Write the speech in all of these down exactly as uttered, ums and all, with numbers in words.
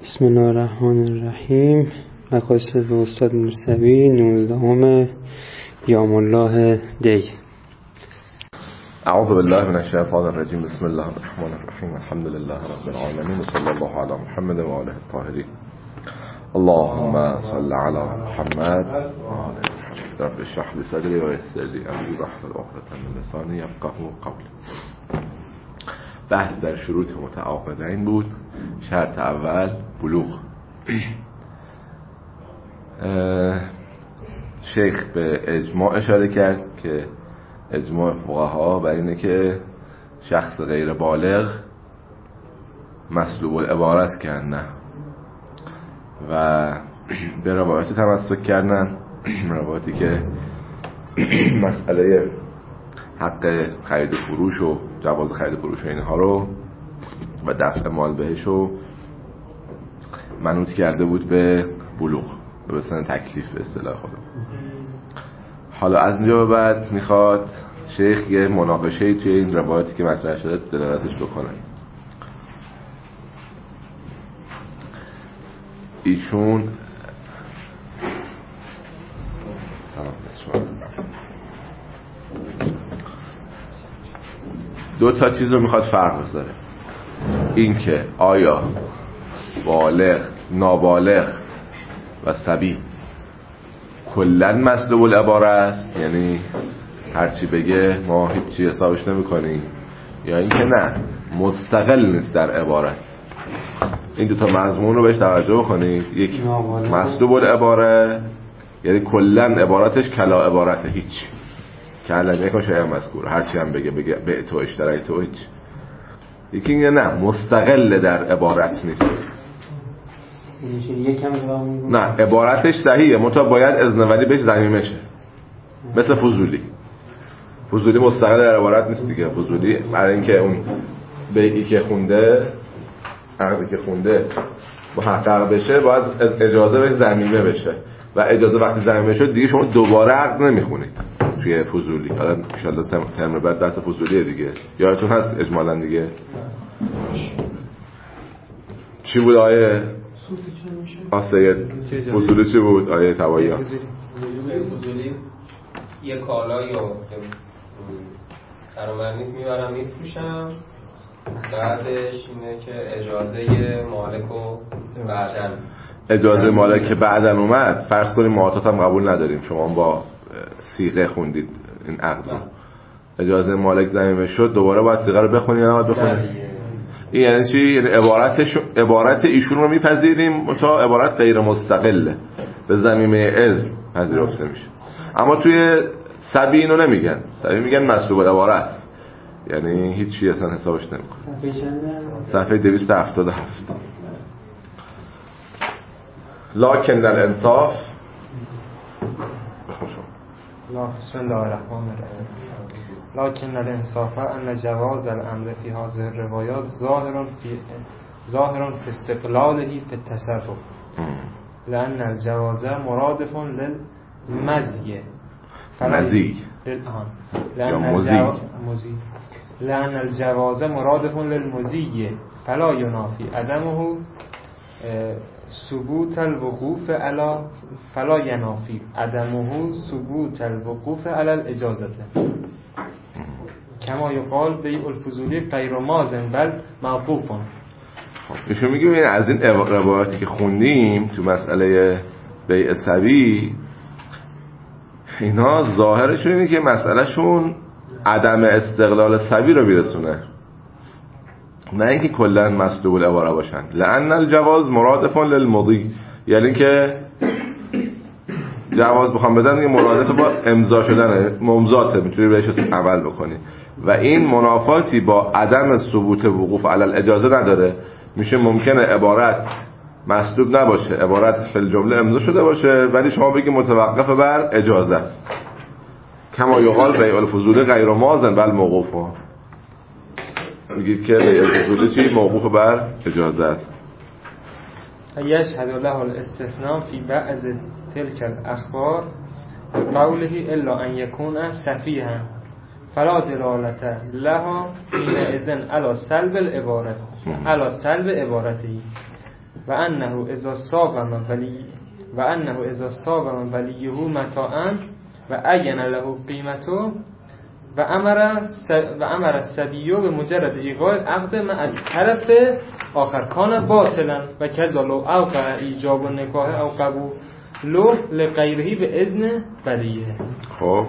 بسم الله الرحمن الرحیم. مقاصد استاد موسوی نوزدهم یام الله دی. اعوذ بالله من الشیطان الرجیم. بسم الله الرحمن الرحیم. الحمد لله رب العالمین و صلی الله علی محمد و آله الطاهرین. اللهم صل علی محمد و آله محمد. رب اشرح لی صدری و یسر لی امری واحلل عقدة من لسانی یفقهوا قولی. بحث در شروط متعاقدین بود. شرط اول بلوغ. شیخ به اجماع اشاره کرد که اجماع فقها بر اینه که شخص غیر بالغ مسلوب العبارت کردن و به روایت تمسک کردن، روایتی که مسئله حق خرید و فروش و جواز خرید و فروش و اینها رو و دفع مال بهش رو منوط کرده بود به بلوغ، به سن تکلیف به اصطلاح خودم. حالا از اینجا به بعد میخواد شیخ یه مناقشه‌ای توی این روایتی که مطرح شده دلالتش بکنه. ایشون دو تا چیز رو میخواد فرق بذاره. این که آیا بالغ، نابالغ و صبی کلن مسلوب العباره است، یعنی هرچی بگه ما هیچی حسابش نمی کنیم، یا این که نه مستقل نیست در عبارت. این دوتا مضمون رو بهش توجه بکنید. یک مسلوب العباره یعنی کلن عبارتش کلا عبارته، هیچ کلمه یک شای مذکور هرچی هم بگه بگه به تو اشترای تو هیچ. یکی اینه نه مستقل در عبارت نیست، نه عبارتش صحیحه منتها باید اذن بهش ضمیمه شه. مثل فضولی. فضولی مستقل در عبارت نیست دیگه. فضولی برای اینکه اون بیعی که خونده، عقدی که خونده محقق بشه باید اجازه بهش ضمیمه بشه و اجازه وقتی ضمیمه شد دیگه شما دوباره عقد نمیخونید توی فضولی. حالا ان شاء الله ترم بعد درس فضولیه دیگه، یادتون هست اجمالاً دیگه چی بود آیه آسه فضولی چی بود آیه توایی ها؟ فضولی یه کالایی رو قرار نیست میبرم میفروشم، بعدش اینه که اجازه مالک رو بعدن اجازه مالک که بعدن اومد، فرض کنیم معاطات هم قبول نداریم، شما با صیغه خوندید این عقد رو، اجازه مالک ضمیمه شد، دوباره باید صیغه رو بخونید یا بخونید؟ این یعنی چی؟ یعنی عبارتش عبارت ایشون رو میپذیریم تا عبارت غیر مستقله به ضمیمه اذن پذیرفته میشه. اما توی صبی اینو نمیگن. صبی میگن مسلوب العباره است، یعنی هیچ چیزی اصلا حسابش نمیکنه. صفحه دویست و هفتاد و هفت. لکن الانصاف بسم الله الرحمن الرحیم. لكن الانصاف ان جواز الامر في هذه الروايات ظاهر في ظاهر في استقلاله في التصرف، لان الجواز مرادف للمزي مزي لان الجواز لان الجواز مرادف للمزي فلا ينافي عدمه ثبوت الوقوف على فلا ينافي عدمه ثبوت الوقوف على الاجازه کما یقال بیع الفضولی غیر ماضٍ بل موقوف. خب ایشون میگه این از این روایاتی که خوندیم تو مسئله بیع صبی، اینا ظاهرشون اینه که مسئله شون عدم استقلال صبی رو بیرسونه، نه اینکه کلا مسلوب العباره باشن. لأن الجواز مرادف للمضی، یعنی که جواز بخوام بدن یه مرادف با امضا شدن ممضاته، میتونی بهش عمل بکنی و این منافاتی با عدم ثبوت وقوف علی الاجازه نداره. میشه ممکنه عبارت مسلوب نباشه، عبارت فی الجمله امضا شده باشه ولی شما بگی متوقف بر اجازه است. کما یقال بیع الفضول غیر ماضٍ بل موقوف. میگید که بیع الفضول چی؟ موقوف بر اجازه است. یشهد له الاستثناء فی بعض تلك الاخبار بقوله الا ان يكون سفیها فلا دلالت لها حينئذ على سلب العبارت على سلب عبارته. و انه اذا صاب ولی و انه اذا صاب ولیه متاعا و اگن له قیمته و امر و امر السبیو به مجرد ایقاع عقد مع الطرف آخر کان باطلا و کذا لو اوقع ایجاب و نکاح او قبول لو لغیره به اذن ولیه. خب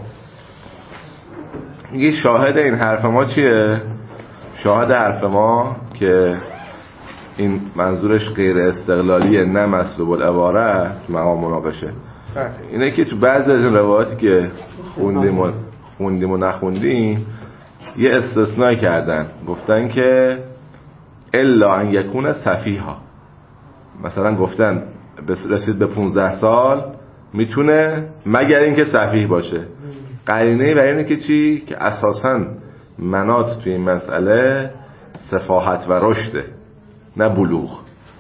میگه شاهد این حرف ما چیه؟ شاهد حرف ما که این منظورش غیر استقلالیه نه مسلوب العباره مقام مناقشه اینه که تو بعضی از این روایاتی که خوندیم و خوندیم و نخوندیم یه استثناء کردن، گفتن که الا ان یکون سفیها، مثلا گفتن رسید به پونزده سال میتونه مگر اینکه سفیه باشه. قرینه بر اینه که چی؟ که اساساً مناط توی این مسئله سفاحت و رشده نه بلوغ.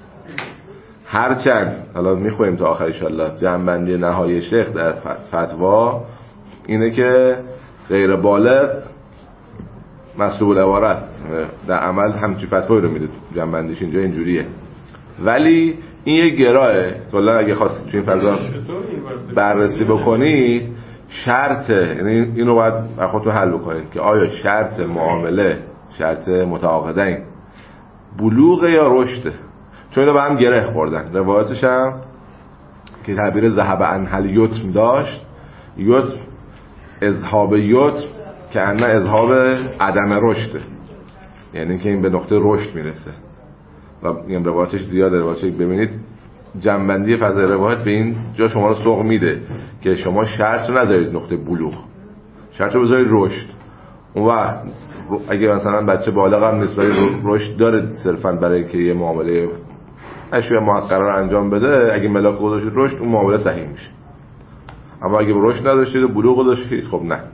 هرچند حالا میخواییم تا آخر انشالله جمع‌بندی نهایی شیخ در فتوا اینه که غیر بالغ مسلوب العباره است، در عمل همچین فتوایی رو میده جمع‌بندیش اینجا اینجوریه. ولی این یه گراه کلا اگه خواستید تو این فضا بررسی بکنید شرط، یعنی اینو باید خودتون حل بکنید که آیا شرط معامله شرط متعاقدین بلوغ یا رشده، چون اینا به هم گره خوردن. روایتش هم که تعبیر ذهب انحل یتم داشت، یتم اذهاب یتم که انه اذهاب عدم رشده، یعنی که این به نقطه رشد میرسه و این روایتش زیاده. روایتش ببینید جنبندی فضای روایت به این جا شما رو سوق میده که شما شرط رو نذارید نقطه بلوغ، شرط رو بذارید رشد. اون وقت اگه مثلا بچه بالغ هم نیست ولی رشد داره صرفا برای که یه معامله اشیاء محقره رو انجام بده، اگه ملاک گذاشتید رشد اون معامله صحیح میشه. اما اگه رشد نداشتید و بلوغ داشتید خب نه.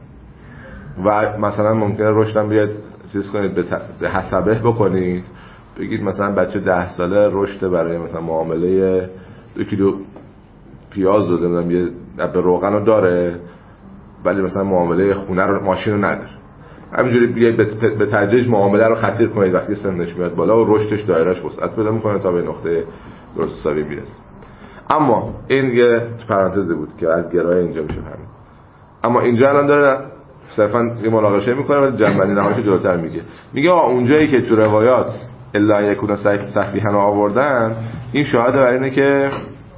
و مثلا ممکنه رشد هم بیاد چیز کنید به حسبه بکنید، بگید مثلا بچه ده ساله رشد برای مثلا معامله دو کیلو پیاز داده میدونم یه به روغن رو داره ولی مثلا معامله خونه رو ماشین رو نداره. همینجوری بیاید به تدریج معامله رو خطیر کنید وقتی سنش میاد بالا و رشدش دایرهش وسعت پیدا میکنه تا به نقطه درست حسابی میرسه. اما این یه پرانتزی بود که از گرای اینجا میشه همین. اما اینجا الان داره صرفا یه مناقشه میکنه و جنبندی نهاییش جلوتر میگه. میگه اونجایی که تو روایات الا یکون صحیحا آوردن این شاهد بر اینه که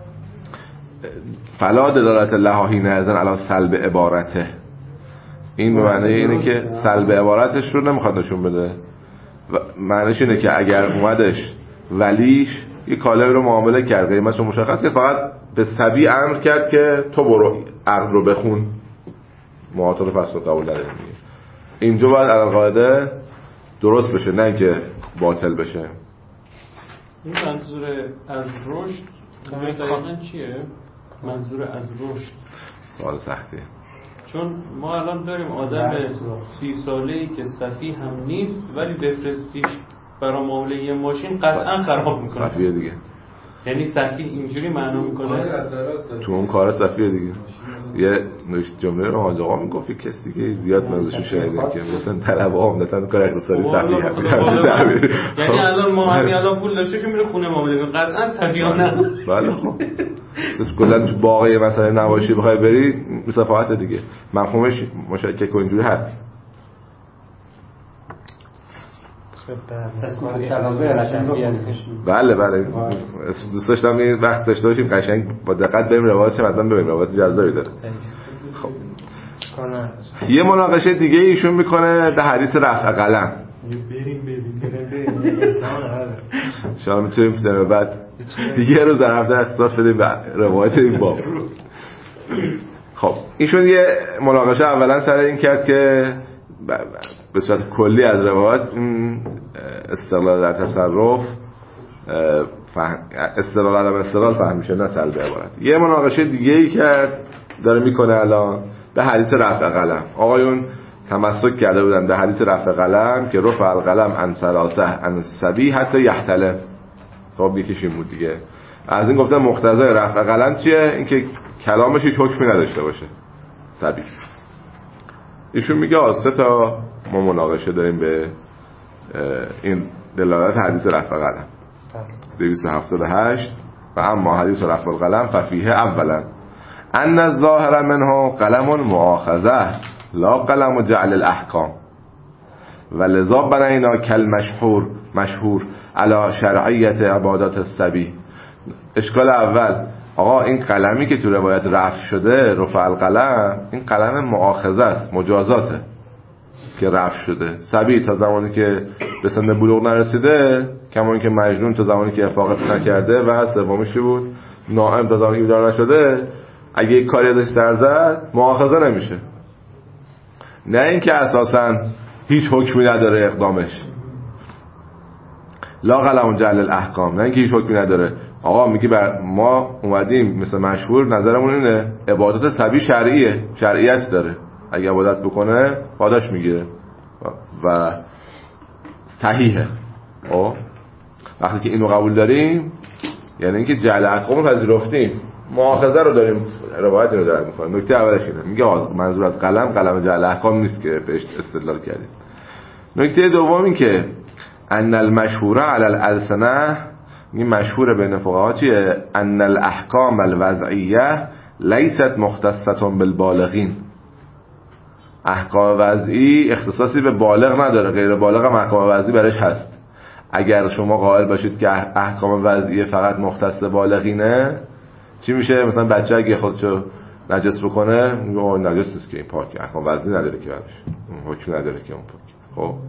فلا دلالت لهاهی نظر علی سلب عبارته، این به معنی اینه که سلب عبارتش رو نمیخواد نشون بده و معنیش اینه که اگر اومدش ولیش یه کالایی رو معامله کرد قیمتش رو مشخص کرد فقط به سبی امر کرد که تو برو عقد رو بخون معاطل رو پس قبول نداره. اینجا باید القاعده درست بشه نه که باطل بشه. این منظور از رشد دقیقا چیه؟ منظور از رشد سوال سختیه، چون ما الان داریم آدم سی ساله‌ای که سفیه هم نیست ولی بفرستیش برای معامله یه ماشین قطعا خراب میکنه. سفیه دیگه، یعنی سفیه اینجوری معنا میکنه تو اون کار سفیه دیگه. یه جمله رو حاج آقا میگفت یک کسی که زیاد منظورش شنیدم که گفتن طلبه عمدتاً کار اقتصادی سفیه هم. یعنی الان ما همین الان پول داشته که میره خونه معامله کنه قطعا سفیه نه. بله خب تو کلا تو باقی مثلا نباشی بخوای بری مسافت دیگه مفهومش مشکک و اینجوری هست. بله بله دوست داشتم این وقت داشته باشیم قشنگ با دقت بریم روایتش مثلا ببینیم روایت جذابی داره. خب یه مناقشه دیگه ایشون میکنه در حدیث رفع قلم. بریم ببینیم شما میتونیم در بعد دیگه روز در هفته اساس بدیم به روایت این باب. خب ایشون یه مناقشه اولا سر این کرد که به صورت کلی از روایت استقلال در تصرف استقلال عدم استقلال فهم میشه نه سلب عبارت. یه مناقشه دیگه ای کرد داره میکنه الان به حدیث رفع قلم. آقایون تمسک کرده بودن به حدیث رفع قلم که رفع القلم عن ثلاثه عن سبی حتی یحتلم. خب یکیش این بود دیگه. از این گفتن مقتضای رفع قلم چیه؟ اینکه کلامش هیچ حکمی نداشته باشه سبی. ایشون میگه آسته تا ما مناقشه داریم به این دلالت حدیث رفع قلم. دویست و هفتاد و هشت و اما حدیث رفع القلم ففیه اولا ان الظاهر منه قلم مؤاخذه لا قلم جعل الاحکام ولذا بنینا کل مشهور مشهور علی شرعیت عبادات الصبی. اشکال اول، آقا این قلمی که تو روایت رفع شده رفع القلم، این قلم مؤاخذه است، مجازاته که رفع شده. صبی تا زمانی که به سن بلوغ نرسیده، کما اینکه مجنون تا زمانی که افاقت نکرده و سومیش بود نائم تا زمانی که بیدار نشده، اگه یک کاری ازش سر زد مؤاخذه نمیشه. نه اینکه اساساً هیچ حکمی نداره اقدامش، لا قلم جعل الاحکام، نه اینکه هیچ حکمی نداره. آقا میگه بر ما اومدیم مثل مشهور نظرمون اینه عبادت صبی شرعیه، شرعیت داره، اگه عبادت بکنه پاداش میگیره و صحیحه. خب وقتی که اینو قبول داریم یعنی اینکه جعل احکام پذیرفتیم، مؤاخذه رو داریم، روایت رو داریم میکنیم. نکته اولش اینه، میگه منظور از قلم قلم جعل احکام نیست که بهش استدلال کردیم. نکته دوم این که ان المشهور علی الالسنه، این مشهور بین فقها چیه؟ ان الاحکام الوضعیه لیست مختصه بالبالغین. احکام وضعی اختصاصی به بالغ نداره، غیر بالغ هم احکام وضعی برش هست. اگر شما قائل باشید که احکام وضعی فقط مختص بالغینه، چی میشه؟ مثلا بچه اگه خودشو نجس بکنه میگه نجس نیست که این پاکه، احکام وضعی نداره که برش حکم نداره که اون پاک. خب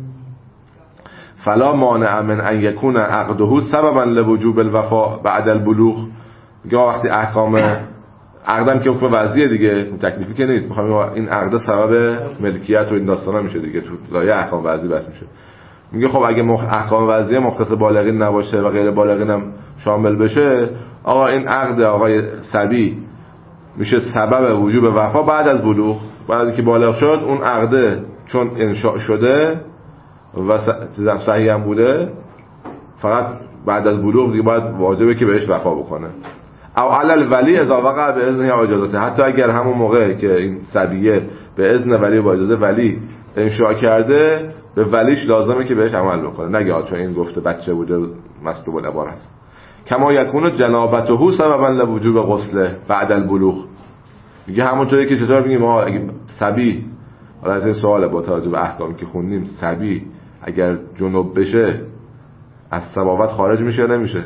فلا مانع من ان یکون عقده سببا لوجوب الوفاء بعد البلوغ. میگه وقتی احکام عقدم که حکم وضعیه دیگه، تکلیفی که نیست، میخوام این عقد سبب ملکیت و این داستانا میشه دیگه، تو لایه احکام وضعی بس میشه. میگه خب اگه مخ... احکام وضعیه مختص بالغین نباشه و غیر بالغین هم شامل بشه، آقا این عقد آقای صبی میشه سبب وجوب وفا بعد از بلوغ. بعد از که بالغ شد اون عقد چون انشاء شده و صحیح هم بوده، فقط بعد از بلوغ دیگه باید واجبه که بهش وفا بکنه. او علل ولی اذا وقع به اذن یا اجازته، حتی اگر همون موقع که این صبیه به اذن ولی و اجازه ولی انشاء کرده، به ولیش لازمه که بهش عمل بکنه، نگه چون این گفته بچه بوده مسلوب العبار است. کما یکون جنابته سببا لوجوب غسل بعد البلوغ. میگه همونطوری که چطور میگیم ما اگه صبی، حالا از این سواله با توجه به احکامی که خوندیم، صبی اگر جنوب بشه از صباوت خارج میشه یا نمیشه؟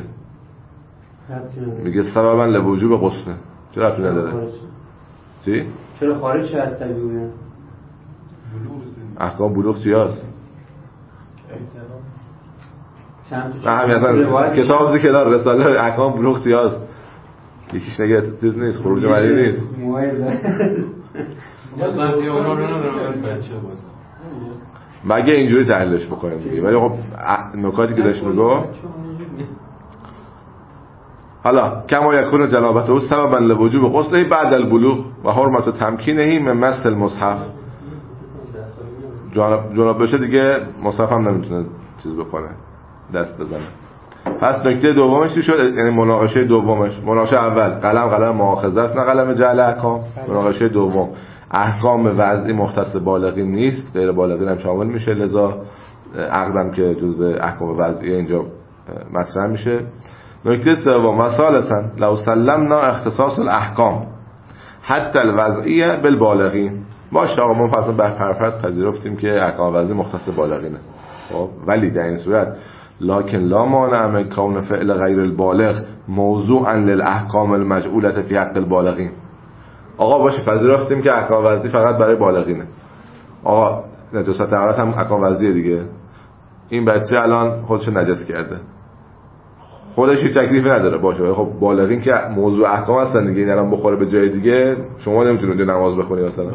میگه سببا لوجوب غسل. چرا ربطی نداره؟ چی؟ چرا خارج شه از صبی بوده؟ احکام بلوغ چی هست؟ نه همیتا کتاب زی کنار رساله احکام بلوغ چی هست؟ یکیش نگه چیز نیست، خروج ملی نیست. مگه اینجوری تحلیلش بکنیم دیگه. ولی خب نکاتی که داشت میگو حالا کما یکون جنابته سببا لوجوب غسل بعد البلوغ و حرمت تمکینه من مس المصحف. جناب بشه دیگه مصحف هم نمیتونه چیز بکنه، دست بزنه. پس نکته دومش چی شد؟ یعنی مناقشه دومش، مناقشه اول قلم قلم مؤاخذه است نه قلم جعل احکام. مناقشه دوم احکام وضعی مختص بالغین نیست، غیر بالغین هم شامل میشه، لذا عقدم که جزء احکام وضعی اینجا مطرح میشه. نکته سوم مثالثا لو سلمنا اختصاص الاحکام حتی الوضعیه بالبالغین. باشه آقا ما فاصله بر پرفرض پذیرفتیم که احکام وضعی مختص بالغینه، خب ولی در این صورت لکن لا مانع من کون فعل غیر البالغ موضوعا للاحکام المجعوله فی حق البالغین. آقا باشه پذیرفتیم که احکام وضعی فقط برای بالغینه. آقا نجاست عورت هم احکام وضعیه دیگه. این بچه الان خودش نجس کرده، خودش هیچ تکلیفی نداره، باشه خب بالغین که موضوع احکام هستن دیگه، این الان بخوره به جای دیگه شما نمیتونید نماز بخونی مثلا.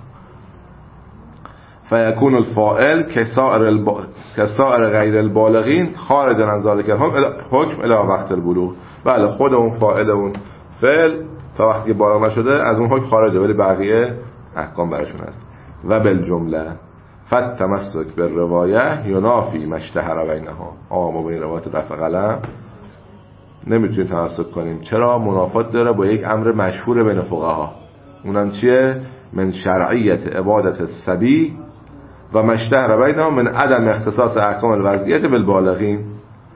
فیکون الفاعل کسائر الب... کسائر غیر البالغین خارج عن ذلک حکم الی وقت البلوغ. بله خود اون فاعل اون فعل تا وقتی که بالغ نشده از اون حکم خارجه، ولی بقیه احکام براشون هست. و بالجمله فتمسک بالروایه ینافی ما اشتهر بینها. آقا ما با این روایت رفع قلم نمیتونیم تمسک کنیم. چرا؟ منافات داره با یک امر مشهور بین فقها، اونم چیه؟ من شرعیت عبادت الصبی و مشتهر بینهم من عدم اختصاص احکام الوضعیه بالبالغین.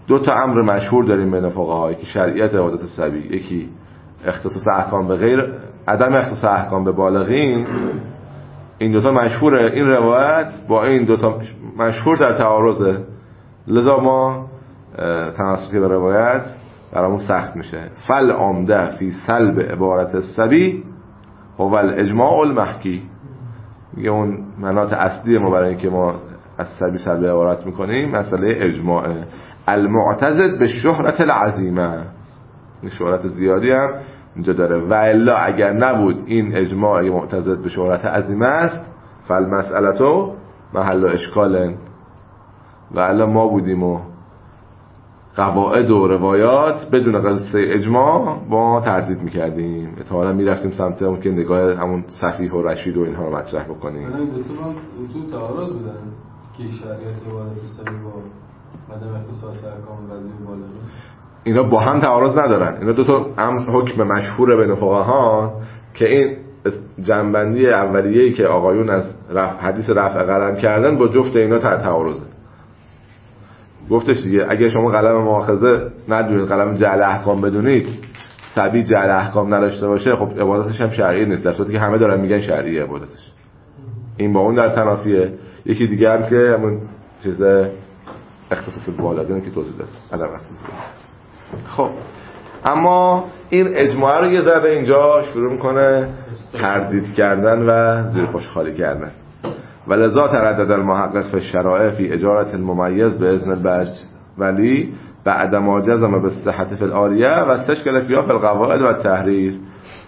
دو تا امر مشهور داریم بین فقها که شرعیت عبادت صبی، یکی اختصاص احکام به غیر، عدم اختصاص احکام به بالغین. این دوتا مشهوره، این روایت با این دوتا مشهور در تعارضه، لذا ما تمسک به روایت برامون سخت میشه. فل عمده فی سلب عبارت الصبی هو الاجماع المحکی. میگه اون مناط اصلی ما برای اینکه ما از صبی سلب عبارت میکنیم مسئله اجماعه، المعتضد به شهرت العظیمه، شهرت زیادی هم اینجا داره. و الا اگر نبود این اجماع معتضد به شهرت عظیمه است فالمسئلتو محل اشکال، و الا ما بودیم و قواعد و روایات بدون قصه اجماع با تردید میکردیم، احتمالاً میرفتیم سمت اون که نگاه همون صحیح و رشید و اینها رو مطرح بکنیم. این دو تا تو تعارض بودن که شریعت عبادت صبی با عدم اختصاص احکام وظیفه بالغین، اینا با هم تعارض ندارن. اینا دو تا هم حکم مشهور بین فقها که این جنبندی اولیه‌ای که آقایون از رفع حدیث رفع قلم کردن با جفت اینا تعارضه. گفتش دیگه اگه شما قلم مؤاخذه ندونید، قلم جعل احکام بدونید، صبی جعل احکام نداشته باشه، خب عبادتش هم شرعی نیست، در صورتی که همه دارن میگن شرعی عبادتش. این با اون در تنافیه. یکی دیگه هم که همون چیز اختصاص بالغین که توضیح داد، عدم اختصاص. خب اما این اجماع رو یه ذره اینجا شروع میکنه تردید کردن و زیر پاش خالی کردن. ولذا تردد المحقق فی الشرائع فی اجارت الممیز باذن البج ولی بعد ما جزم بالصحة فی العاریه و استشکل فیها فی القواعد و التحریر.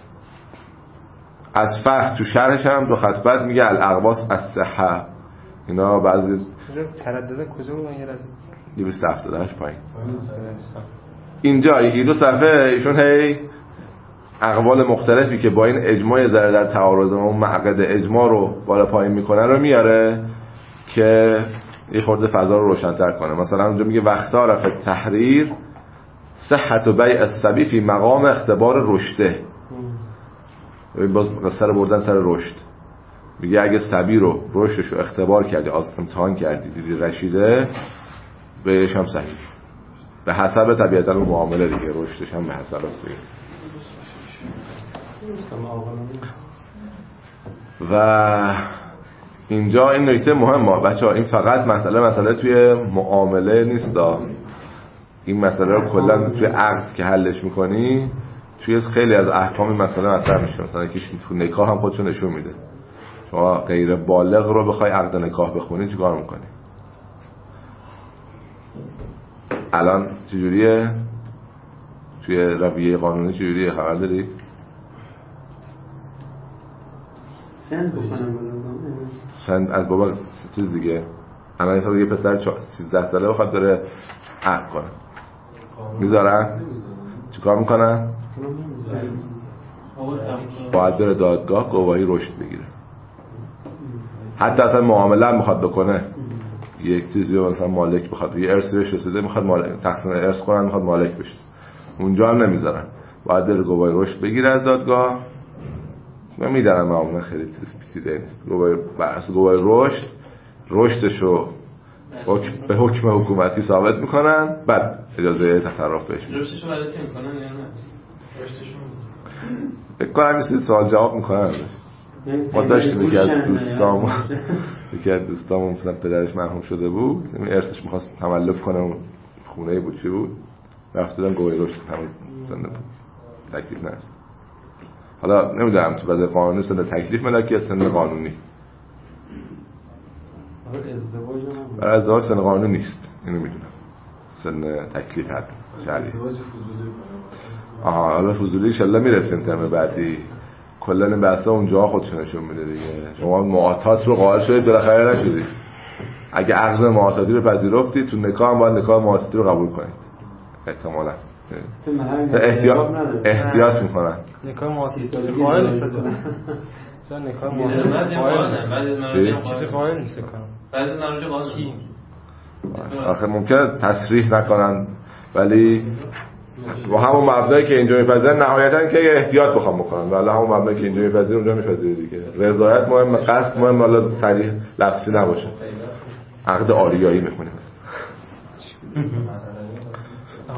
از فقه تو شرحش هم دو خط بعد میگه الاقواس الصحه. اینا بعضی تردد کجا بود؟ یه لحظه دویست و هفتاد و هشت پایین اینجا یکی دو صفحه ایشون هی اقوال مختلفی که با این اجماع ذره در تعارض اون معقد اجماع رو بالا پایین میکنه رو میاره که یه خورده فضا رو روشن‌تر کنه. مثلا اونجا میگه وقتا رفع تحریر صحت و بیع الصبی فی مقام اختبار رشده. باز سر بردن سر رشد. میگه اگه صبی رو رشدش رو اختبار کردی، از امتحان کردی، دیدی رشیده، بهش هم صحیح به حسب طبیعتا اون معامله دیگه، رشدش هم به حسب است دیگه. و اینجا این نکته مهمه بچه‌ها، این فقط مسئله مسئله توی معامله نیست، این مسئله رو کلا توی عقد که حلش میکنی توی خیلی از احکام مسئله مطرح میشه. مثلا یکیش تو نکاح هم خودشون نشون میده. شما غیر بالغ رو بخوای عقد نکاح بخونی چیکار میکنی؟ الان چجوریه؟ توی رویه قانونی چجوریه؟ خبر داری؟ سند بکنم سند از بابا چیز دیگه. الان یه پسر سیزده ساله بخواد داره عقد کنه میذارن؟ چیکار میکنن؟ باید بره دادگاه گواهی رشد بگیره. حتی اصلا معامله هم میخواد بکنه، یک چیزی رو مثلا مالک بخواد، یه ارثی بهش رسیده میخواد مالک تقسیم ارث کنن، میخواد مالک بشه، اونجا هم نمیذارن، باید بره گواهی رشد بگیره از دادگاه. نمیدارن معامله خیلی چیز پیچیده نیست. گواهی بحث گواهی رشد رشدشو حکم به حکم حکومتی ثابت میکنن، بعد اجازه تصرف بهش میدن. رشدشو بررسی میکنن یا نه؟ رشدشو فکر کنم این سوال جواب میکنن. ما داشتیم یکی از دوستامون یکی از دوستامون مثلا پدرش مرحوم شده بود، این ارثش می‌خواست تملک کنه، اون خونه‌ای بود چی بود، رفت دادن گواهی رشد، همون سن تکلیف نرسید. حالا نمیدونم تو وضع قانونی سن تکلیف ملاکی یا سن قانونی. برای ازدواج سن قانونی نیست، اینو میدونم، سن تکلیف هست شرعی. آها حالا فضولی ان شاء الله میرسیم ترم بعدی. کلا این بحثا اونجا خودشون نشون میده دیگه. شما معاطات رو قائل شدید بالاخره نشدید. اگه عقد معاطاتی رو پذیرفتید تو نکاح هم باید نکاح معاطاتی رو قبول کنید احتمالاً. احتیاط احتیاط میکنن. نکاح معاطاتی قائل نیست. چون نکاح معاطاتی قائل نیست. چیزی قائل نیست کنم. بعد از نروج قانونی آخه ممکنه تصریح نکنن ولی با همون مبنایی که اینجا میپذیرن نهایتاً که احتیاط بخوام بکنن، ولی همون مبنایی که اینجا میپذیرن اونجا میپذیره دیگه. رضایت مهم، قصد مهم، ولی صریح لفظی نباشه. عقد آریایی میخونیم.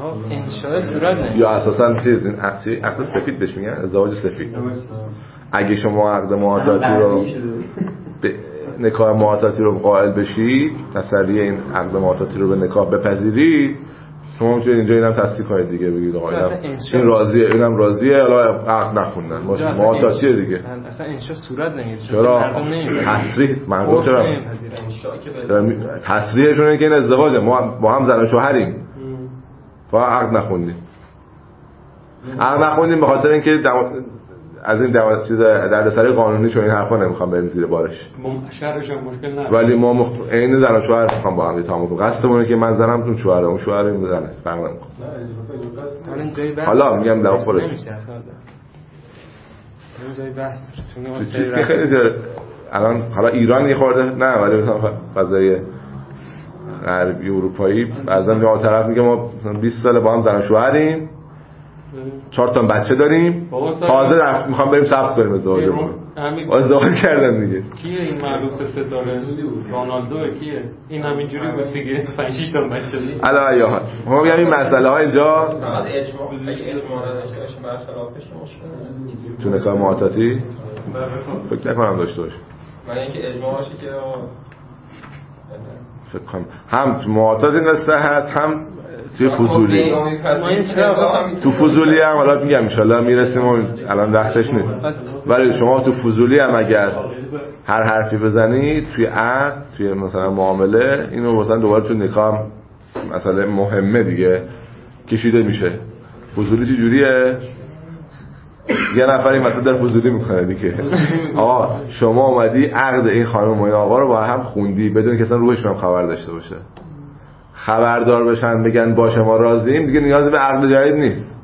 انشاء صورت نمیگیره یا اساسا چیز این عقد عقد سفید بهش میگن، ازدواج سفید. اگه شما عقد معاطاتی رو نکاح معاطاتی رو قائل بشید، تسری این عقد معاطاتی رو به نکاح بپذیرید، شما میتونید اینجا اینم تصدیق کنید دیگه، بگید آقا این راضیه اینم راضیه، حالا عقد نخوندن باشه معاطاتیه دیگه. اصلا انشاء صورت نمیگیره چرا تصریح مردم چرا تصریحشون اینه که این ازدواجه، ما با هم زن و شوهریم، فقط عقد نخوندیم. عقد نخوندیم به خاطر اینکه از این دعوت چیز دردسر قانونی چون این حرفا نمیخوام بریم زیر بارش، شرعش مشکل نداره، ولی ما مخ... عین زن و شوهر میخوام با هم تمام کنیم. قصدمونه که من زنم اون شوهره، اون شوهر این زنه، فرق نمیکنه. حالا میگم در خودش نمیشه اصلا جای بحث چیزی که خیلی داره الان، حالا ایران یه خورده نه، ولی مثلا فضای غربی اروپایی بعضا میاد طرف میگه ما بیست سال با هم زن و شوهریم، چهار تا بچه داریم، تازه رفت میخوام بریم ثبت کنیم ازدواجمون. ازدواج کردن دیگه. کیه این معروف به ستاره؟ رونالدو کیه؟ این همینجوری بود دیگه، پنج شش تا بچه داشت. الان یا ما میگم این مسئله ها اینجا فقط اجماع، اگه اجماع نداشته باشیم برخلافش مشکل تو نکاح معاطاتی فکر نکنم داشته باشه. من اینکه اجماع باشه که فکر کنم هم تو معاطات این قصه هست، هم توی فضولی. تو فضولی هم حالا میگم ان شاءالله میرسیم، الان وقتش نیست، ولی شما تو فضولی هم اگر هر حرفی بزنید توی عقد، توی مثلا معامله، اینو مثلا دوباره تو نکاح مثلا مهمه دیگه کشیده میشه. فضولی چه جوریه؟ یه نفری مثلا در فضولی میکنه دیگه، آقا شما اومدی عقد این خانم و این آقا رو با هم خوندی بدون که اصلا روحشون هم خبر داشته باشه، خبردار بشن بگن باشه ما راضییم، دیگه نیازی به عقد جدید نیست.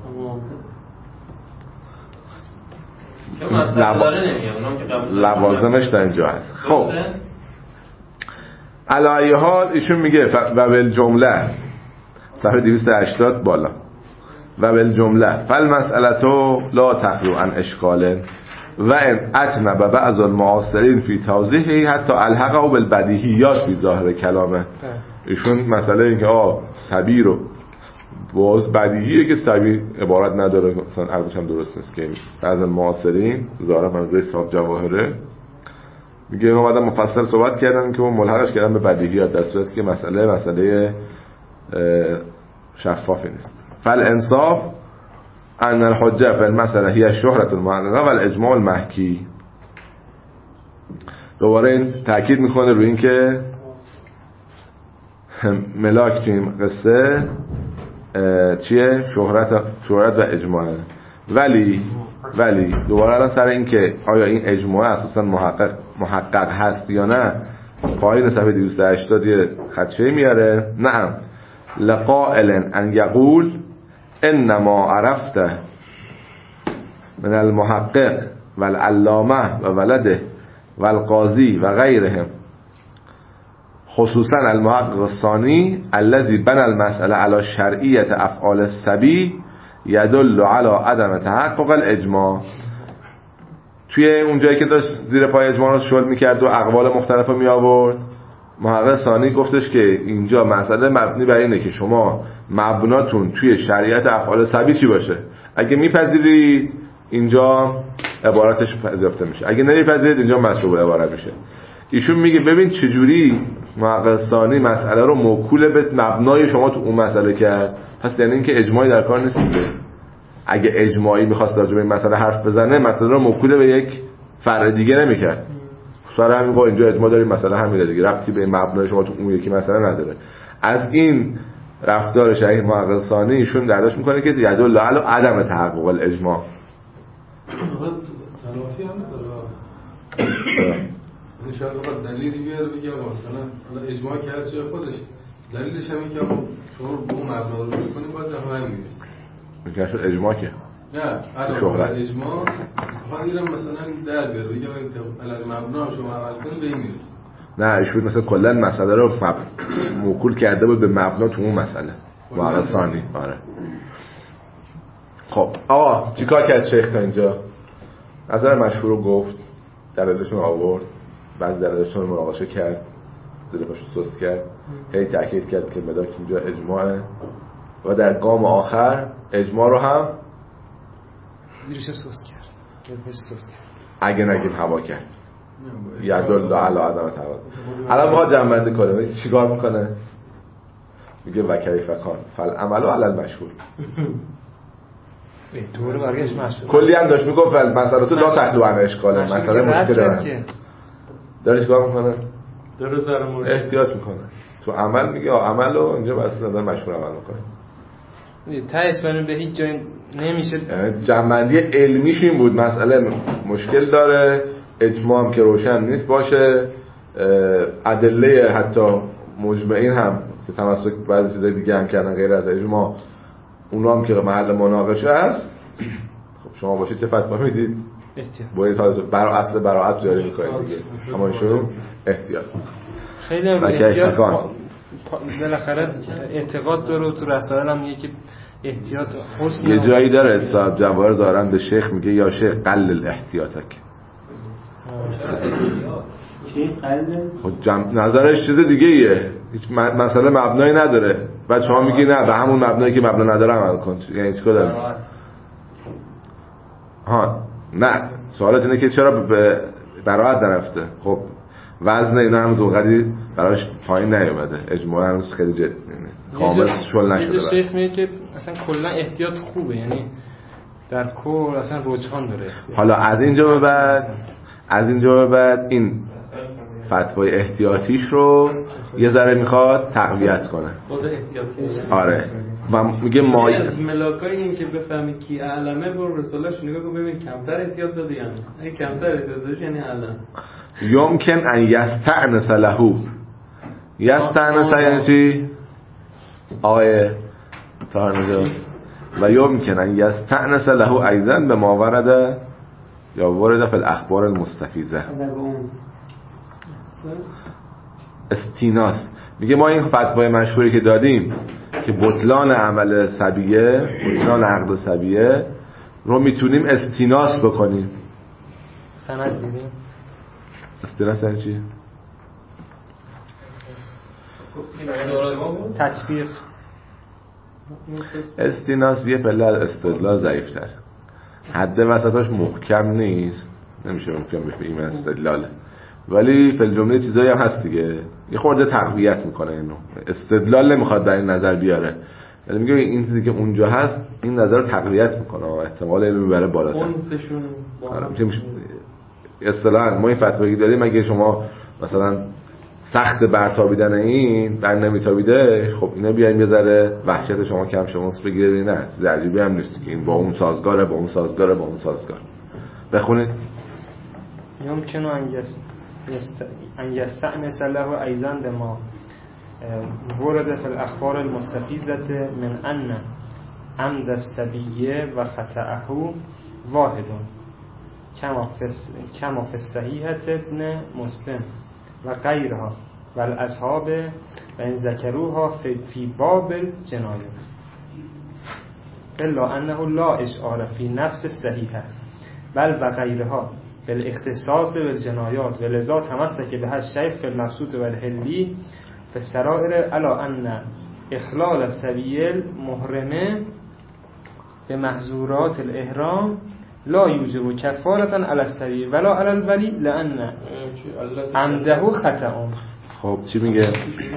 لوازمش در اینجا هست. خب علی حال ایشون میگه و بالجمله صفحه دویست و هشتاد بالا، و بالجمله فالمسئلة لا تخلو عن اشکال و ان اتنب بعض المعاصرین فی توضیحه حتی الحقه بالبدیهیات فی ظاهر کلامه. ایشون مسئله این که آه سبی رو باز بدیهیه که سبی عبارت نداره، مثلا عربش هم درست نیست که بعض المعاصرین ظاهرا منظور صاحب جواهره میگه ما بعد مفصل صحبت کردن که اون ملحقش کردن به بدیهیات، در صورتی که مسئله مسئله شفافی نیست. فالانصاف ان الحجه فی المساله هی الشهرة المحققه و الاجماع المحکی. دوباره این تاکید میکنه روی این که ملاک تو این قصه چیه؟ شهرت شهرت و اجماع. ولی ولی دوباره الان سر این که آیا این اجماع اساسا محقق محقق هست یا نه، پایین صفحه دویست و هشتاد یه خدشه میاره. نعم لقائل ان یقول انما عرفت من المحقق والعلامه و ولده والقاضی و غیرهم خصوصا المحقق الثانی الذي بنى المسألة على شرعیت افعال السبی يدل على عدم تحقق الاجماع. توی اون جایی که داشت زیر پای اجماع رو شل میکرد و اقوال مختلف رو می آورد، محقق ثانی گفتش که اینجا مسئله مبنی بر اینه که شما مبناتون توی شریعت افعال سبی چی باشه. اگه میپذیرید اینجا عبارتش پذیرفته میشه، اگه نمیپذیرید اینجا مشروع عبارت میشه. ایشون میگه ببین چجوری محقق ثانی مسئله رو موکول به مبنای شما تو اون مسئله کرد، پس یعنی اینکه اجماعی در کار نیست دیگه. اگه اجماعی میخواست راجع به این مسئله حرف بزنه، مسئله رو موکول به یک فرع دیگه نمیکرد. سر همین با اینجا اجماع داریم مسئله همینه دیگه، ربطی به مبنای شما تو اون یکی مسئله نداره. از این رفتار شیخ محقق ثانی ایشون درداش میکنه که یدل علی عدم تحقق الاجماع. تلافی هم نداره. ان شاء الله دلیلی بیاره بگه مثلا اجماع که هست جای خودش، دلیلش هم اینه که شما رو به اون مبنا رو می‌کنید باز هم همین میرسه. میگه شو اجماع که نه علاوه اجماع خواهیرم مثلا در بیاره بگه علی مبنا شما عمل کنید به این میرسه. نه ایشون مثلا کلا مسئله رو مب... موکول کرده بود به مبنا تو اون مسئله واقعا ثانی. آره خب آقا چیکار کرد شیخ تا اینجا؟ نظر مشهور رو گفت، دلایلشون آورد، بعضی دلایلشون رو مناقشه کرد، زیر پاشو سست کرد، هی تاکید کرد که ملاک اینجا اجماعه، و در گام آخر اجماع رو هم زیرش سوس کرد سوس کرد اگه نگیم هوا کرد یدل علی عدم تعارض. الان ما جمع کنه چیکار میکنه؟ میگه و کیف کان فالعمل علی المشهور. به طور برگشت مشهور کلی هم داشت میگفت مسئله تو لا تخلو عن اشکاله، مسئله مشکله داره چیکار میکنه؟ داره سر مورد احتیاط میکنه تو عمل. میگه عمل رو اینجا بس نداره مشهور عمل میکنه. تهش برای به هیچ جای نمیشه. جنبندی علمیش این بود مسئله مشکل داره، اجماع هم که روشن نیست باشه، ادله حتی مجمعین هم که تمسک بعضی چیزای دیگه هم کردن غیر از اجماع اونا هم که محل مناقشه است. خب شما باشید چه فتوا میدید؟ باید برای اصل براءت جاری میکنید دیگه. اما شو احتیاط خیلی هم احتیاط بالاخره اعتقاد داره تو رسائل هم میگه که احتیاط حسن. یه جایی داره صاحب جواهر ظاهرا به شیخ میگه یا شیخ قلل احتیاطک. چی قلل؟ خب جمع نظرش چیز دیگه ایه، هیچ مسئله مبنایی نداره. بعد شما میگی نه به همون مبنایی که مبنا نداره عمل کن. یعنی چیکار داره؟ ها نه سوالت اینه که چرا به براءت نرفته. خب وزن اینا هم دوقدی براش پایین نیومده، اجماع هنوز خیلی جد کامل شل نشده. یه شیخ میگه که اصلا کلا احتیاط خوبه، یعنی در کل اصلا رجحان داره. حالا از اینجا به بعد از اینجا به بعد این فتوای احتیاطیش رو یه ذره میخواد تقویت کنه. خود احتیاطی. آره و میگه ما از ملاکای این که بفهمی کی علمه برو رسالش نگاه کن ببین کمتر احتیاط داده یا نه. اگه کمتر احتیاط داده یعنی علم. یمکن ان یستأنس له. یستأنس یعنی چی؟ آیه تارنجا و یمکن ان یستأنس له ایضا به ما ورده یا ورده فی الاخبار المستفیضه. استیناس میگه ما این فتوای مشهوری که دادیم که بطلان عمل سبیه، بطلان عقد سبیه رو میتونیم استیناس بکنیم. سند دیدیم. استیناس یعنی چی؟ تطبیق. استیناس یه پله استدلال ضعیفتر، حد وسطاش محکم نیست، نمیشه محکم بفهمیم استدلاله، ولی فی الجمله چیزایی هم هست دیگه یه خورده تقویت میکنه اینو. استدلال نمیخواد در این نظر بیاره، ولی میگه این چیزی که اونجا هست این نظر رو تقویت میکنه، احتمال اینو میبره بالاتر. اونسشون میشه اصطلاحاً ما این فتوایی دادیم اگه شما مثلا سخت برتابیدن این بر نمیتابیده، خب اینا بیایم یه ذره وحشت شما کم شما بگیرید. نه چیز عجیبی هم نیست که این با اون سازگاره با اون سازگاره با اون سازگار. بخونید. يمكن أن يستأنس له أيضا بما ورد في الأخبار المستفيضة من أن عمد السبي وخطأه واحد كما في الصحيحة ابن مسلم وغيرها والأصحاب وإن ذكروها في باب الجنايات إلا أنه لا إشعار في نفس الصحيحة بل وغيرها بالاختصاص بالجنايات ولذا تمسك بها الشيخ في المبسوط والحلي في السرائر على أن إخلال السبي المحرم بمحظورات الإحرام لا يوجب كفارة على السبي ولا على الولي لأن عمده خطأ. خب چی میگه؟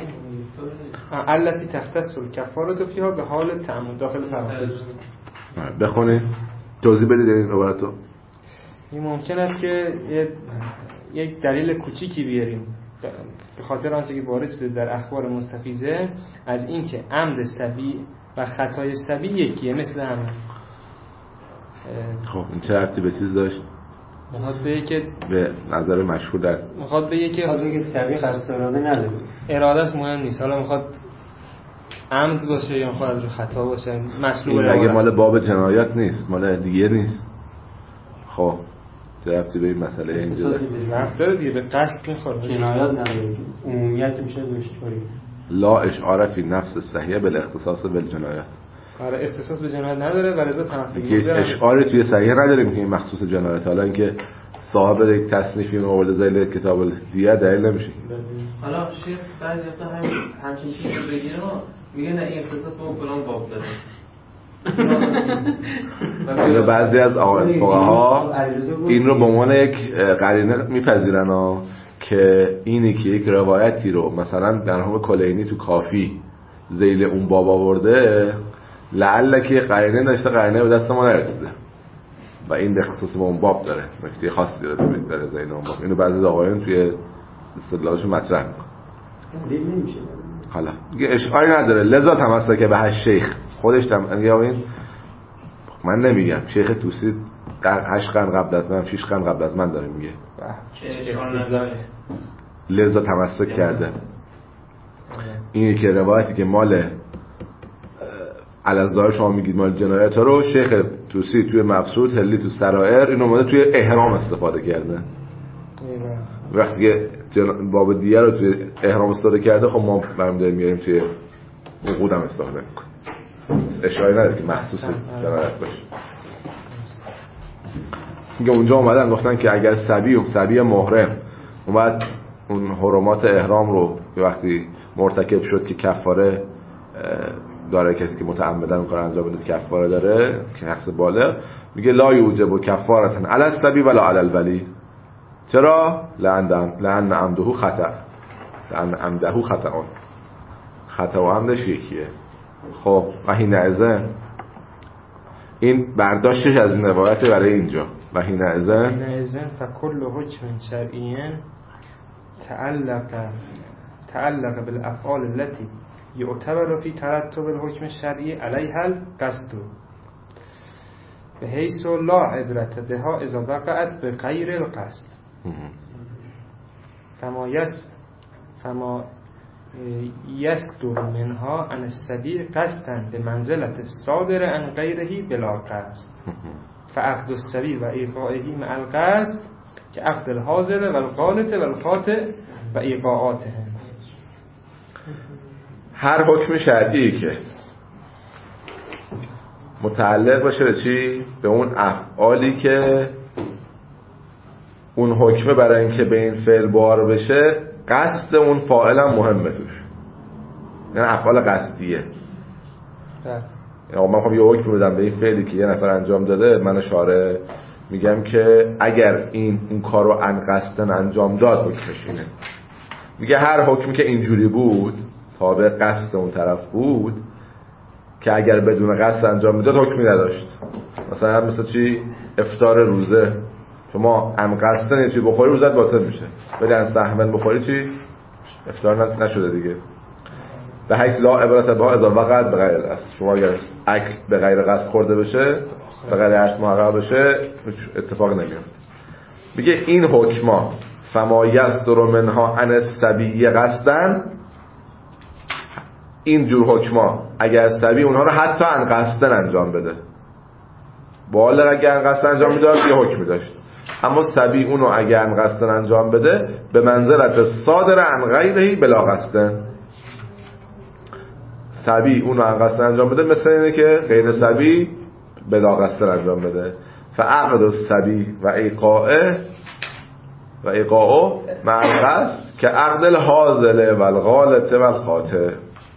التي تختص الكفارة فيها به حال تعمد داخل فرمانده. بخونید توضیح بدید این عبارتو. این ممکن است که یک دلیل کوچیکی بیاریم به خاطر آنچه که وارد شده در اخبار مستفیضه از اینکه عمد سبی و خطای سبی یکیه مثل همه. خب این چه ربطی به چیز داشت؟ میخواد بگه که به نظر مشهور در میخواد بگه که میخواد بگه سبی قصد اراده نداره، ارادهش مهم نیست، حالا میخواد عمد باشه یا میخواد از خطا باشه مسلوب این اگه مال باب جنایات نیست مال دیگه نیست. خب چه ربطی به این مسئله اینجا ربط داره دیگه، به قصد میخوره جنایات نداره، عمومیت میشه دوشتوری. لا اشعار فی نفس صحیح بالاختصاص بالجنایات. آره اختصاص به جنایت نداره ولی ذات تمسک که اشعاری توی صحیح نداره میگه مخصوص جنایت، حالا اینکه صاحب یک تصنیفی اون آورده ذیل کتاب دیگه دلیل نمیشه. حالا شیخ بعضی وقتا هم همچین چیزی بگیره میگه نه این اختصاص با فلان باب داره. اینو بعضی از آقای فقها این رو به عنوان یک قرینه میپذیرن ها که اینی که یک روایتی رو مثلا مرحوم کلینی تو کافی ذیل اون باب آورده لعل که قرینه داشته قرینه به دست ما نرسیده و این به خصوص با اون باب داره نکته خاصی داره تو داره ذیل اون باب. اینو بعضی از آقایان توی استدلالشون مطرح میکنه. حالا دیگه اشکالی نداره. لذا تمسک به هشت شیخ خودش تم میگه این من نمیگم شیخ توسی هشت قرن قبل از من شش قرن قبل از من داره میگه لذا تمسک کرده. اینی که روایتی که مال الازار شما میگید مال جنایت رو شیخ توسی توی مبسوط هلی تو سرائر این اومده توی احرام استفاده کرده. وقتی که جن... باب دیگه رو توی احرام استفاده کرده خب ما برمی داریم میاریم توی عقود هم استفاده میکنیم. اشاره نداره که مخصوص جنایت باشه. میگه اونجا اومدن گفتن که اگر سبی و سبی محرم اومد اون حرمات احرام رو وقتی مرتکب شد که کفاره داره کسی که متعمدن اون کار انجام بده کفاره داره که حق بالغ میگه لا یوجب کفارتن علی السبی ولا علی الولی. چرا؟ لأن لأن عمده خطأ لأن عمده خطأ خطأ و عمدش یکیه. خب و حینئذ این برداشتش از این روایت برای اینجا و حینئذ حینئذ فکل حکم شرعی تعلق تعلق بالافعال التي يعتبر في ترتب الحكم الشرعي عليها القصد بحيث لا عبرة بها اذا وقعت بغير القصد فما يس فما يصدر منها عن السبيل قصدا بمنزلة الصادر عن غيره بلا قصد فعقد السبيل وإيقائه مع القصد كعقد الحاضر والغالط والخاطئ وإيقاعاتهم. هر حکم شرعی که متعلق باشه به چی؟ به اون افعالی که اون حکمه برای اینکه به این فعل بار بشه قصد اون فاعل هم مهمه توش، یعنی افعال قصدیه. یعنی من میخوام یه حکم بدم به این فعلی که یه نفر انجام داده، من شارع میگم که اگر این اون کار رو ان قصدن انجام داد حکمش اینه. میگه هر حکمی که اینجوری بود تابع قصد اون طرف بود که اگر بدون قصد انجام میداد حکمی نداشت. مثلا مثل چی؟ افطار روزه، شما ام قصدن یه چی بخوری روزت باطل میشه، ولی ان سهمن بخوری چی؟ افطار نشده دیگه. به حیث لا عبرت بها اذا وقعت به غیر قصد. شما اگر اکل به غیر قصد خورده بشه، به غیر قصد محقق بشه، اتفاق نمیفته. میگه این حکما فما یصدر منها عن السبی قصدن، این جور حکما اگر سبی اونها رو حتی ان قصدن انجام بده، بالغ اگر ان قصدن انجام میداد یه حکمی داشت، اما سبی اونو اگر ان قصدن انجام بده به منزلت صادر عن غیره بلا قصدن. سبی اونو ان قصدن انجام بده مثل اینه که غیر سبی بلا قصدن انجام بده. فعقد السبی و ایقاعه و ایقاعه مع القصد که عقد الحاضل و الغالط و الخاطئ.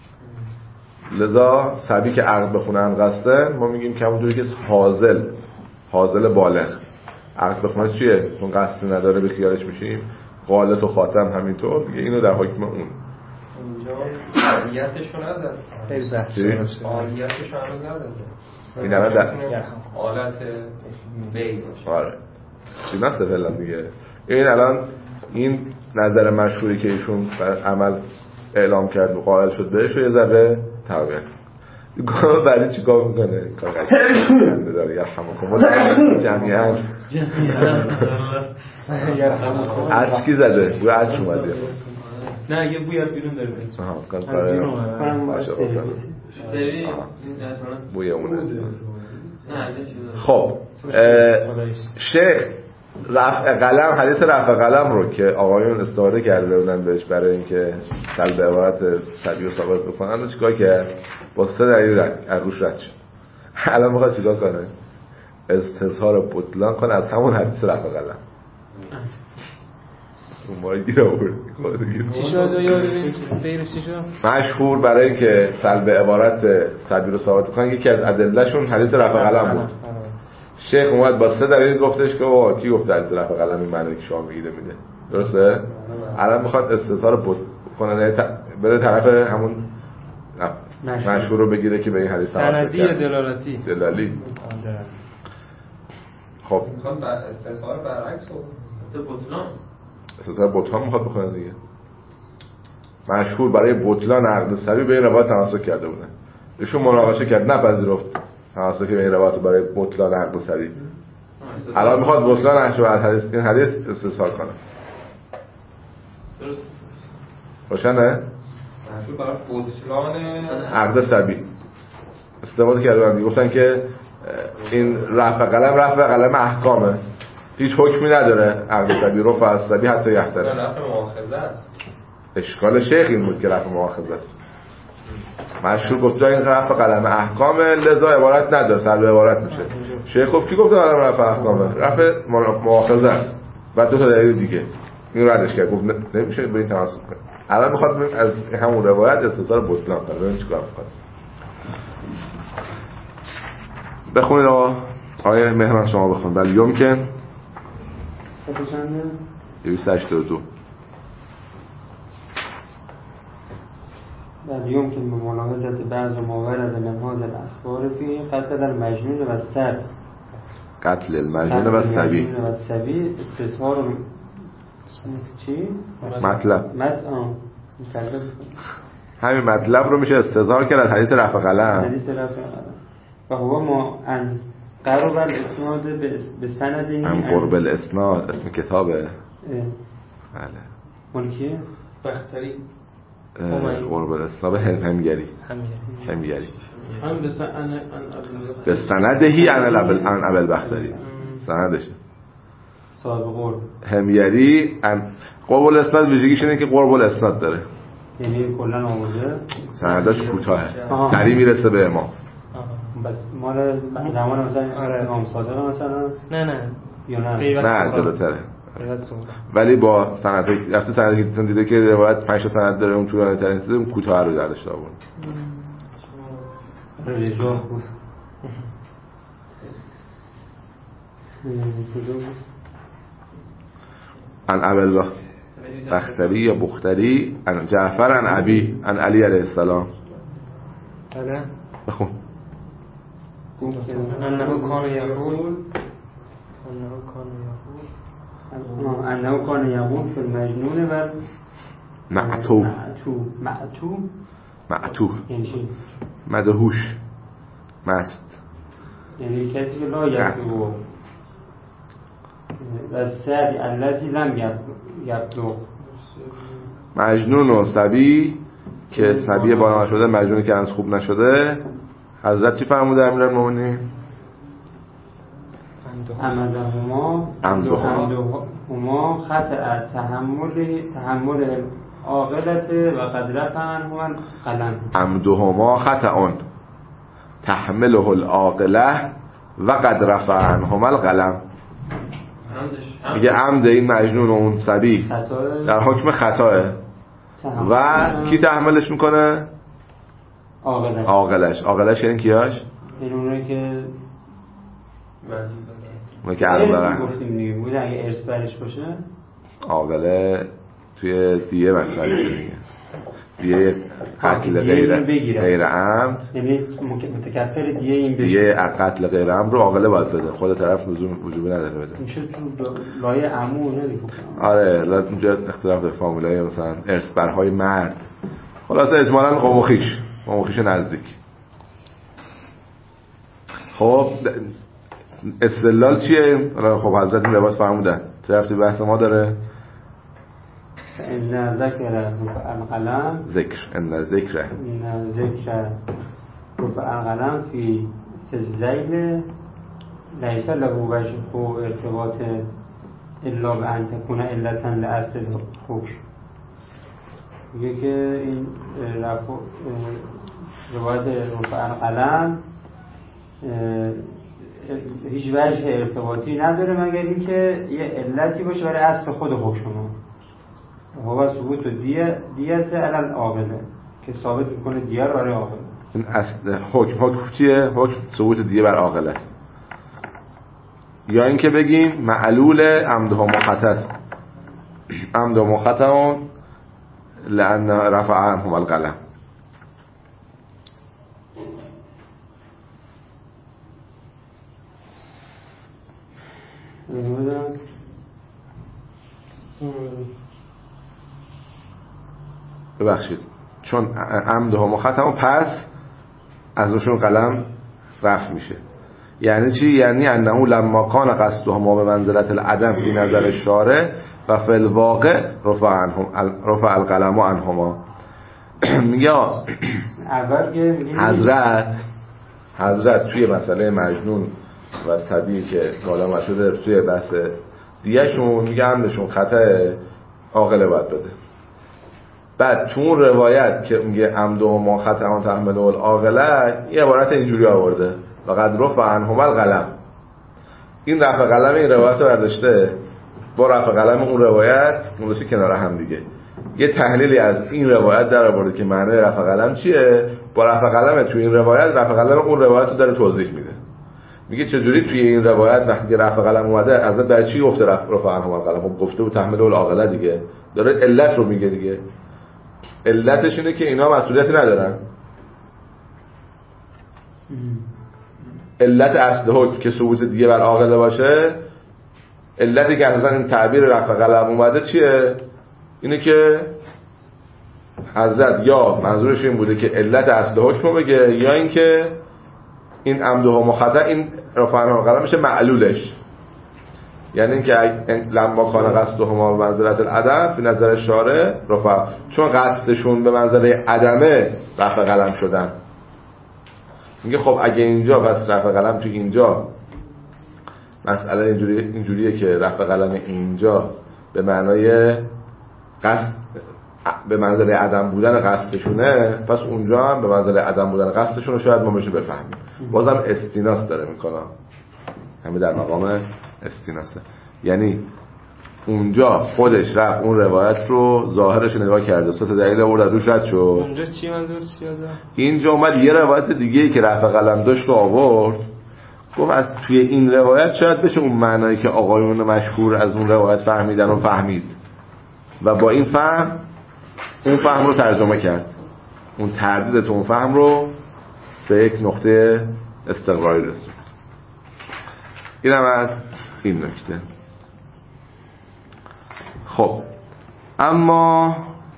لذا سبی که عقد بخونه ان قصدن ما میگیم که همونجوری که حاضل حاضل بالغ عقد بخونه چیه؟ اون قصد نداره به خیالش میشیم. غالط و خاتم همینطور دیگه. اینو در حکم اون اینجا آلیتشو نزد آلیتشو هنوز نزده. این الان در آلت بیز باشه. آره چی نسته فعلا دیگه. این الان این نظر مشهوری که ایشون عمل اعلام کرد و قائل شد بهش رو یه ذره تغییر گاه بعدی چی کار میکنه؟ کار قشنگ داره. یرحمکم جمیعا از کی زده؟ بوی از چی اومده؟ نه یه بوی از بیرون داره. بوی اونه. خب شیخ رفع قلم، حدیث رفع قلم رو که آقایون استفاده کرده بودن بهش برای اینکه سلب عبارت سبی و ثابت بکنن و چیکار کرد؟ با سه دلیل از روش رد شد. الان میخواد چیکار کنه؟ استظهار بطلان کنه از همون حدیث رفع قلم. اون ما گیر آورد چی شد یاد ببین سیر چی شد؟ مشهور برای اینکه سلب عبارت سلبی رو ثابت کنن یکی از ادلهشون حدیث رفع قلم بود. شیخ اومد با سه دلیل گفتش که آقا کی گفت حدیث رفع قلم این معنی که شما میگیده میده درسته؟ الان میخواد استثار بود کنه بره طرف همون مشهور رو بگیره که به این حدیث سندی یا دلالتی؟ دلالی. خب میخواد بر استثار برعکس رو بطلان استثار بطلان میخواد بکنه دیگه. مشهور برای بطلان عقد سری به این روایت تمسک کرده بودن. ایشون مناقشه کرد نپذیرفت تمسک به این روایت برای بطلان عقد سری. الان میخواد بطلان حدیث حدیث این حدیث استثار کنه. درست روشنه؟ مشهور برای بطلان عقد سری استفاده کردن گفتن که این رفع قلم رفع قلم احکامه هیچ حکمی نداره عقد سبی رفع از سبی حتی یحتره رفع مؤاخذه است. اشکال شیخ این بود که رفع مؤاخذه است. مشهور گفت این رفع قلم احکامه لذا عبارت نداره سلب عبارت میشه. شیخ گفت کی گفت قلم رفع احکامه رفع مؤاخذه است و دو تا دلیل دیگه این ردش کرد گفت نمیشه به این تمسک کنه. الان میخواد ببین از همون روایت استثار بطلان کنه ببین چیکار میکنه. بخونید آقا آیه مهران شما بخون بل یمکن دویست و هشتاد و دو بل یمکن به ملاحظت بعض ما ورد من هذا الاخبار فی قتل المجنون و السب قتل المجنون و السبی و السبی استظهار چی؟ مطلب مت آه همین مطلب رو میشه استظهار کرد از حدیث رفع قلم حدیث رفع قلم و هو ما ان قرب الاسناد به سندی هم قرب الاسناد اسم کتابه بله ملکیه بختری قرب الاسناد همگری همگری هم به سند به سندهی ان عن ابل بختری سندشه صاحب قرب همگری قرب الاسناد ویژگیش اینه که قرب الاسناد داره یعنی کلا آورده سنداش کوتاهه سری میرسه به امام بس مال زمان مثلا امام صادق مثلا نه نه یا نه نه جلوتره ولی با سند رفته سند که دیده که روایت پنج تا سند داره اون طولانی ترین چیز اون کوتاه رو دردش آورد رجال بود ان اول بختری یا بختری ان جعفر ان ابی ان علی علیه السلام بله بخون انه کان یقول انه کان یقول انه کان یقول فی المجنون و معتو معتو معتو معتو یعنی چی؟ مدهوش مست یعنی کسی که لا یبلغ و سبی الذی لم یبلغ مجنون و سبی که سبی بالا نشده مجنونی که هنوز خوب نشده حضرت چی فرموده امیرالمومنین؟ عمدهما عمدهما خطأ تحمل تحمل عاقلت و قد رفع عنه القلم عمدهما خطأ تحمله العاقله و قد رفع عنهما القلم. میگه عمد این مجنون و اون سبی در حکم خطاه و کی تحملش میکنه؟ عاقلش. عاقلش عاقلش یعنی کیاش؟ این اونه که اونه که عرض دارن گفتیم دیگه بوده اگه ارث برش باشه عاقله توی دیه مطرح میشه دیگه دیه قتل غیر غیر عمد یعنی متکفر دیه این بشه دیه قتل غیر عمد رو عاقله باید بده خود طرف لزوم وجوبی نداره بده میشه تو لایه عمو نه دیگه آره اونجا اختلاف به فامیلای مثلا ارث برهای مرد خلاصه اجمالاً قوم و خویش قوم و خویش نزدیک. خب استدلال چیه؟ خب حضرت این روایت فرمودن چه رفتی بحث ما داره؟ ان ذکر القلم ذکر ان ذکر ان ذکر القلم فی الزیل لیس له وجه ارتباط الا بان تكون علتا لاصل الحکم. میگه که این رفع روایت رفع القلم هیچ وجه ارتباطی نداره مگر اینکه یه علتی باشه برای اصل خود حکم ما. هو ثبوت دیه دیت علی العاقله که ثابت میکنه دیه رو برای عاقله. این اصل حکم حکم چیه؟ حکم ثبوت دیه بر عاقله است. یا اینکه بگیم معلول عمد و مخطا است. عمد و مخطا لأن رفع عنهم القلم. ببخشید چون عمد و مخطا پس از روشون قلم رفع میشه. یعنی چی؟ یعنی انه لما کان قصدهما به منزلت العدم فی نظر الشارع و فی الواقع رفع عنهم رفع القلم عنهما. میگه حضرت حضرت توی مسئله مجنون و صبی که حالا شده توی بحث دیگه‌شون میگه عمدشون خطا عاقله باید بده. بعد تو اون روایت که میگه عمد و ما خطا تحمل العاقله یه عبارت اینجوری آورده لقد رفع عنهما القلم. این رفع قلم این روایت رو برداشته با رفع قلم اون روایت گذاشته کنار هم دیگه. یه تحلیلی از این روایت در آورده که معنی رفع قلم چیه، با رفع قلم توی این روایت رفع قلم اون روایت رو داره توضیح میده. میگه چجوری توی این روایت وقتی که رفع قلم اومده از بعد چی گفته رفع عنهما القلم؟ خب گفته بود تحمل العاقله دیگه، داره علت رو میگه دیگه. علتش اینه که اینا مسئولیتی ندارن. علت اصل حکم که ثبوت دیگه بر عاقله باشه، علتی که اصلا این تعبیر رفع قلم اومده چیه؟ اینه که حضرت یا منظورش این بوده که علت اصل حکم رو بگه، یا اینکه این عمد و مخطا این رفع عنهما القلم میشه معلولش. یعنی اینکه لما کان قصدهما به منزلت العدم فی نظر شارع رفع، چون قصدشون به منزله عدمه رفع قلم شدن. میگه خب اگه اینجا بس رفع قلم تو اینجا مسئله اینجوری اینجوریه که رفع قلم اینجا به معنای قصد به منزله عدم بودن قصدشونه، پس اونجا هم به منزله عدم بودن قصدشون شاید ما بشه بفهمیم. بازم استیناس داره میکنه، همین در مقام استیناسه. یعنی اونجا خودش رفت اون روایت رو ظاهرش نگاه کرده، سه تا دلیل آورد روش رد شد. اونجا چی منظور چیه؟ اینجا اومد یه روایت دیگه‌ای که رفع قلم داشت رو آورد، گفت از توی این روایت شاید بشه اون معنایی که آقایون مشهور از اون روایت فهمیدن و فهمید و با این فهم اون فهم رو ترجمه کرد، اون تردید تو اون فهم رو به یک نقطه استقراری رسوند. این هم از این نکته. خب اما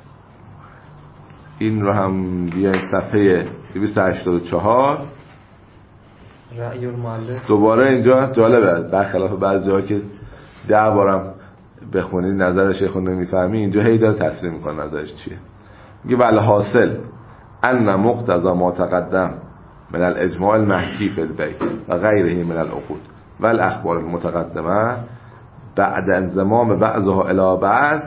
این رو هم بیاید صفحه دویست و هشتاد و چهار رأی المؤلف. دوباره اینجا جالبه، برخلاف بعضی ها که ده بارم بخونید نظر شیخ رو نمیفهمی، اینجا هی داره تصریح میکنه نظرش چیه. میگه ولی حاصل ان مقتضا ما تقدم من الاجماع المحکی فی البیع و غیره من العقود و الاخبار المتقدمه بعد انضمام بعضها الی بعض،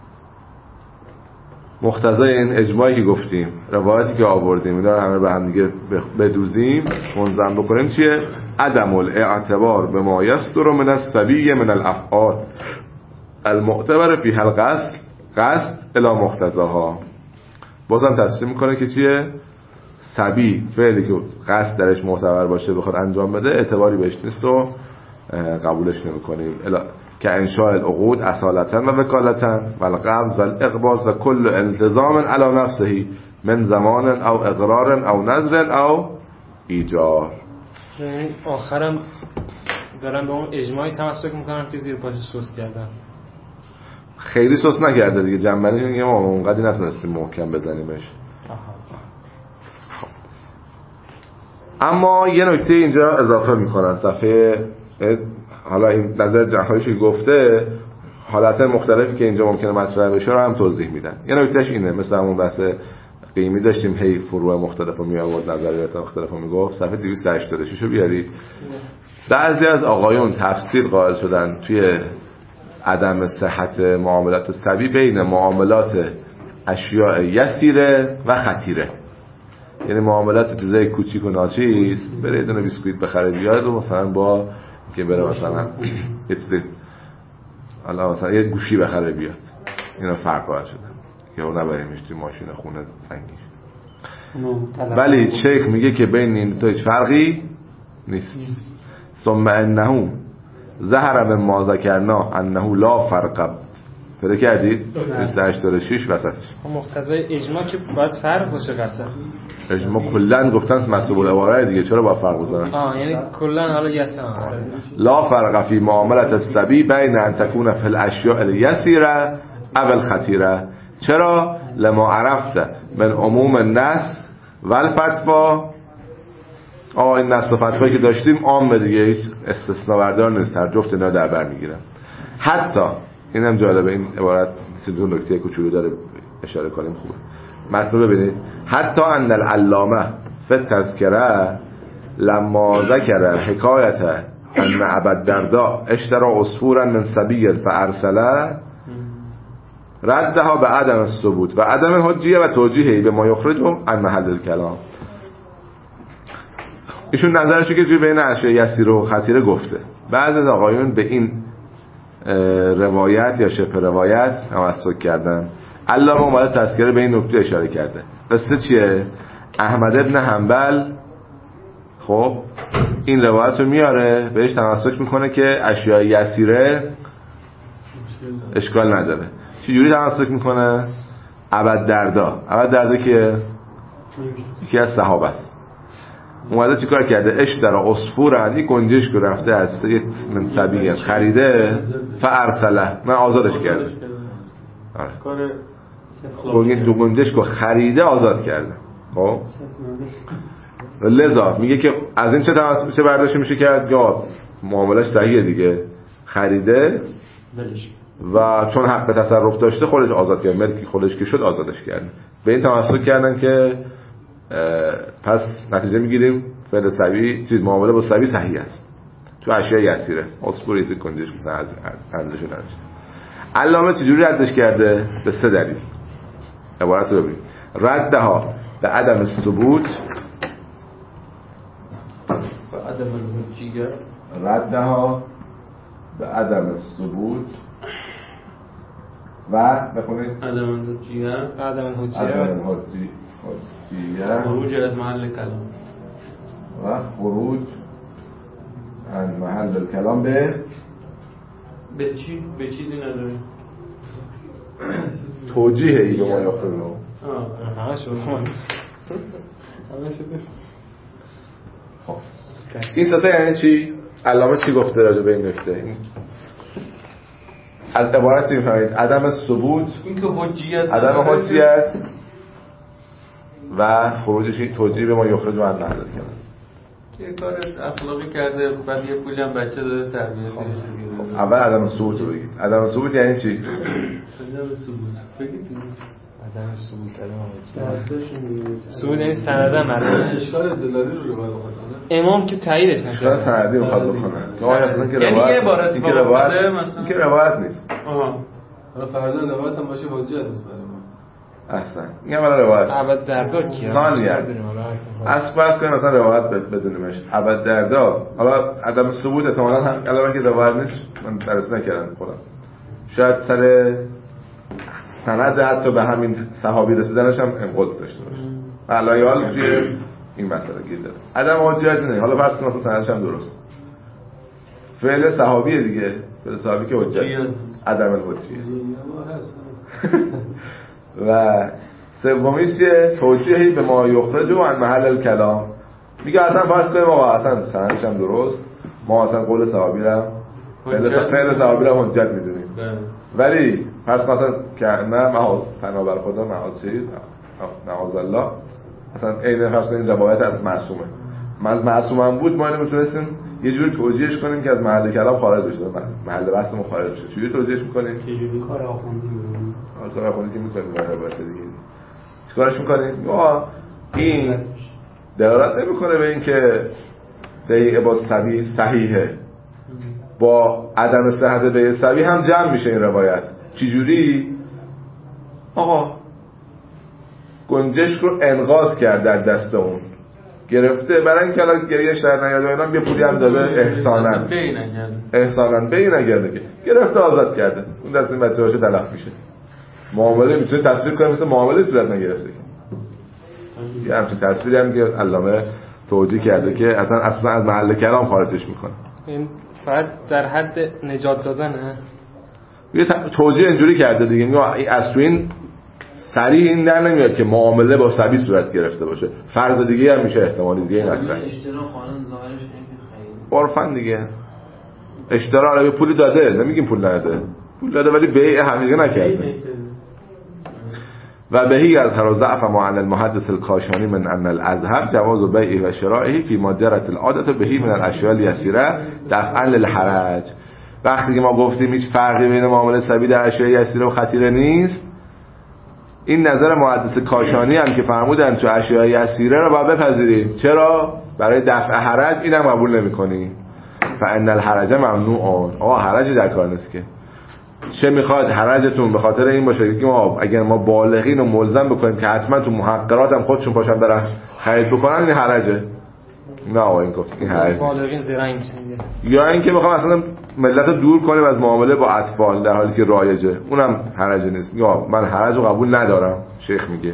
مقتضای این اجماعی که گفتیم، روایتی که آوردیم، اینا رو همه به هم دیگه بدوزیم، منظم بکنیم چیه؟ عدم الاعتبار به ما یصدر من الصبی من الافعال المعتبر فی القصد قصد الی مقتضاها. بازم تصریح میکنه که چیه؟ صبی فعلی که قصد درش معتبر باشه بخواد انجام بده اعتباری بهش نیست و قبولش نمیکنیم. که انشاء العقود اصالتا و وکالتا و القبض و الاقباض و کل التزام علی نفسه من زمان او اقرار او نظر او ایجار. آخرم دارم به اون اجماعی تمسک میکنم که زیر پاش سوس کردن. خیلی سوس نکرده دیگه، جنبندی میگه ما اونقدی نتونستیم محکم بزنیمش. خب. اما یه نکته اینجا اضافه میکنن صفحه، حالا این نظر جهایش که گفته حالت مختلفی که اینجا ممکنه مطرح بشه رو هم توضیح میدن. یه نکتهش اینه، مثل همون بحث قیمی داشتیم هی فروع مختلف رو می آورد، نظریات مختلف رو میگفت، صفحه دویست و هشتاد و شش رو بیارید. بعضی از آقایون تفسیر قائل شدن توی عدم صحت معاملات صبی بین معاملات اشیاء یسیره و خطیره. یعنی معاملات چیزای کوچیک و ناچیز، بره یه دونه بیسکویت بخره بیاد و مثلا با که بره مثلا یه چیزی حالا مثلا یه گوشی بخره بیاد، اینا فرق قائل شدن که اون نباید میشتی ماشین خونه سنگیش. ولی شیخ میگه که بین این تو هیچ فرقی نیست. ثم انه ظهر به ما ذکرنا انه لا فرق. پیدا کردید؟ بیست و هشت و شش وسطش مقتضای اجماع که باید فرق باشه قطعا. اجماع کلن گفتن مسبوق العباره دیگه، چرا با فرق بزنن؟ آه یعنی کلن حالا یسن لا فرق فی معاملت الصبی بین ان تكون فی الاشیاء الیسیره او الخطیره. چرا؟ لما عرفت من عموم النص و الفتوا. آه این نص و فتوایی که داشتیم عامه دیگه، هیچ استثناء بردار نیست، هر جفت اینا در بر میگیرن. حتی این هم جالبه، این عبارت سیدون نکته کوچولو داره اشاره کنیم خوبه. متن رو ببینید. حتی ان العلامه فی التذکره لما ذکر حکایت ان ابا الدرداء اشترى عصفورا من صبی فارسله ردها به عدم الثبوت و عدم حجیه و توجیهی به ما یخرجه عن محل الکلام. ایشون نظرشو که توی بین اشیاء یسیره و خطیره گفته. بعضی از آقایون به این روایت یا شبه روایت تمسک کردن. علامه اومده تذکره به این نکته اشاره کرده. قصه چیه؟ احمد ابن حنبل خب این روایت رو میاره، بهش تمسک میکنه که اشیاء یسیره اشکال نداره. چه جوری تمسک میکنه؟ ابا الدرداء. ابا الدرداء که یکی از صحابه است. اومده چیکار کرده؟ اشترى عصفورا، یک گنجشک رفته از سید من صبی خریده، فارسله، من آزادش کرده. آره. دو گنجشک رو خریده آزاد کرده. خب لذا میگه که از این چه تمسک چه برداشت میشه کرد؟ یا معاملش صحیحه دیگه، خریده و چون حق تصرف داشته خودش آزاد کرد، ملکی خودش که شد آزادش کرد. به این تمسک کردن که پس نتیجه میگیریم فعل صبی چیز معامله با صبی صحیح است تو اشیاء یسیره. اصفوری تو کنجش مثلا از ارزش نداشته. علامه چجوری ردش کرده؟ به سه دلیل. عبارت رو ببینید. ردها به عدم ثبوت و عدم الحجیه. ردها به عدم ثبوت و بخونید عدم الحجیه عدم الحجیه عدم الحجیه خروج از محل کلام و خروج از محل الکلام به به چی؟ به چیزی نداره توجیه ای به ما یخرجه. آه ها شو خب این ستا یعنی چی؟ علامه چی گفته راجع به این نکته؟ این از عبارتی میفهمید عدم ثبوت، این که حجیت عدم حجیت و خروجش توجیه به ما یخرجه عن محل الکلام. یه کار اخلاقی کرده بعد یه پولی هم بچه داده تربیت. خب اول عدم ثبوت رو بگید. عدم ثبوت یعنی چی؟ عدم ثبوت بگید. عدم ثبوت عدم ثبوت یعنی سندن مرد اشکال دلالی رو روایت بکنه. امام که تاییدش نکنه. اشکال سندی رو خواهد بکنه. یعنی یه بار این که روایت این که روایت نیست. آها. حالا فرضاً روایت هم باشه حجیت نیست برای ما. اصلا این هم روایت ابا الدرداء کیه؟ ثانیاً اصل فرض کنیم مثلا روایت بدونیمش ابا الدرداء، حالا عدم ثبوت احتمالاً هم الان که روایت نیست من درس نکردم خودم، شاید سر سند حتی به همین صحابی رسیدنش هم انقض داشته باشه. علایال توی این مسئله گیر داره. عدم حجیت نه. حالا فرض کنیم مثلا سندش هم درست، فعل صحابیه دیگه، فعل صحابی که حجت عدم الحجیه. و سومیشه توجیهی به ما یخرجه عن محل الکلام. میگه اصلا فرض کنیم آقا اصلا سندش هم درست، ما اصلا قول صحابی رو فعل صحابی رو حجت میدونیم، ولی فرض مثلا که نه ما پناه بر خدا معاذ چیز معاذ الله مثلا این فرض کنیم روایت از معصومه، ما از معصوم هم بود ما اینو میتونستیم یه جوری توجیهش کنیم که از محل کلام خارج بشه، محل بحثمون خارج بشه. چجوری توجیهش میکنیم؟ چجوری کار آخوندی میکنیم؟ کار آخوندی که میکنیم با روایت دیگه چیکارش میکنیم؟ یا این دلالت نمیکنه به این که بیع با صبی صحیحه، با عدم صحت بیع صبی هم جمع میشه این روایت. چجوری؟ آقا گنجشک رو انقاض کرد در دست اون، گرفته برای اینکه الان گریهش در نیاد و اینا، یه پولی هم داده احساناً احساناً به این نگرده که گرفته آزاد کرده، اون دست این بچه هاشو تلف میشه. معامله میتونه تصویر کنه مثل معامله صورت نگرفته. یه همچین تصویری هم که علامه توجیه کرده که اصلا اصلا از محل کلام خارجش میکنه. این فقط در حد نجات دادنه. یه توجیه اینجوری کرده دیگه، میگه از تو این صریح این در نمیاد که معامله با صبی صورت گرفته باشه. فرض دیگه هم میشه، احتمالی دیگه این اصلا اشترا خانم ظاهرش اینه که عرفاً دیگه اشترا علاوه پولی داده، نمیگیم پول نداده، پول داده ولی بیع حقیقی نکرده. و بهی از هر ضعف ما عن المحدث الکاشانی من ان الازهر جواز بیع و شرائه فی ما جرت العاده بهی من الاشیاء الیسیره دفعا للحرج. وقتی که ما گفتیم هیچ فرقی بین معامله صبی در اشیاء یسیره و خطیره نیست، این نظر محدث کاشانی هم که فرمودن تو اشیاء یسیره رو باید بپذیریم. چرا؟ برای دفع حرج اینم قبول نمی‌کنیم. فان الحرج ممنوع. آقا حرج در کار نیست که. چه میخواد حرجتون به خاطر این باشه که ما اگر ما بالغین رو ملزم بکنیم که حتما تو محقرات هم خودشون پاشن برن خرید بکنن، این حرجه. نه آقا این گفت این حرج بالغین زرنگ میشن. یا اینکه بخوام اصلا ملت رو دور کنیم از معامله با اطفال در حالی که رایجه، اونم حرج نیست. یا من حرج رو قبول ندارم، شیخ میگه.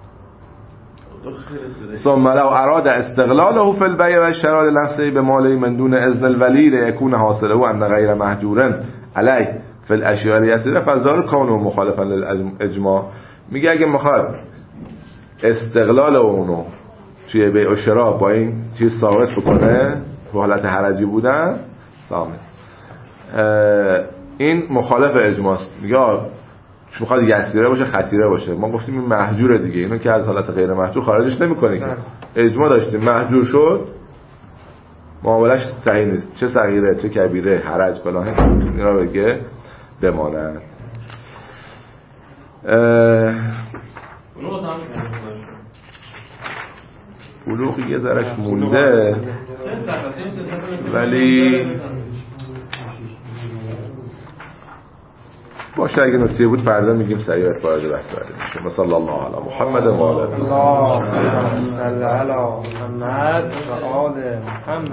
ثم لو اراد استغلاله فی البیع و الشراء لنفسه بماله من دون اذن الولی لیکون حاصله ان غیر محجور علیه فی الاشیاء الیسیره فضال کانه مخالفا للاجماع. میگه اگه میخواد استقلال اونو توی بیع و شراء با این چیز ثابت بکنه به حالت حرجی بودن سامه، این مخالف اجماعست. میگه میخواد یسیره باشه خطیره باشه، ما گفتیم این محجوره دیگه، اینو که از حالت غیر محجور خارجش نمیکنه که اجماع داشتیم محجور شد معاملش صحیح نیست، چه صغیره چه کبیره حرج فلان اینا بگه بماند. بلوغ یه ذرش مونده ولی باشه اگه نکته بود فردا میگیم سریع وارد بحث بشیم. صلی الله علی محمد و آله. اللهم صل علی محمد و آل محمد.